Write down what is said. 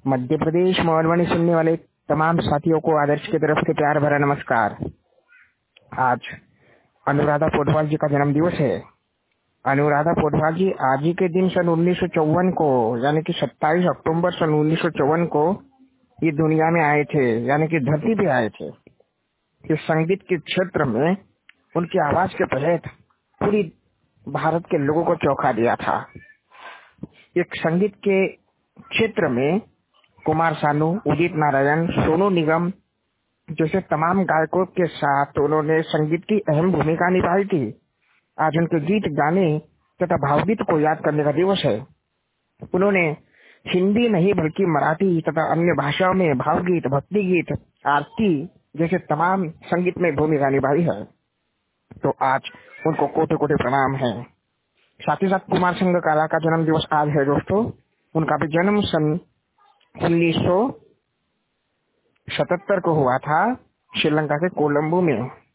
मध्य प्रदेश मौनवाणी सुनने वाले तमाम साथियों को आदर्श की तरफ से प्यार भरा नमस्कार। आज अनुराधा पोडवाल जी का जन्म दिवस है। अनुराधा पोडवाल जी आज ही के दिन सन 1954 को यानी कि 27 अक्टूबर सन 1954 को ये दुनिया में आए थे, यानी कि धरती पे आए थे। कि संगीत के क्षेत्र में उनकी आवाज के तहत पूरी भारत के लोगों को चौंका दिया था। एक संगीत के क्षेत्र में कुमार सानू, उदित नारायण, सोनू निगम जैसे तमाम गायकों के साथ उन्होंने संगीत की अहम भूमिका निभाई थी। आज उनके गीत, गाने तथा भावगीत को याद करने का दिवस है। उन्होंने हिंदी नहीं बल्कि मराठी तथा अन्य भाषाओं में भावगीत, भक्ति गीत, आरती जैसे तमाम संगीत में भूमिका निभाई है। तो आज उनको कोटि कोटि प्रणाम है। साथ ही साथ कुमार संगकारा का जन्म दिवस आज है दोस्तों। उनका भी जन्म सन 1977 को हुआ था श्रीलंका के कोलंबो में।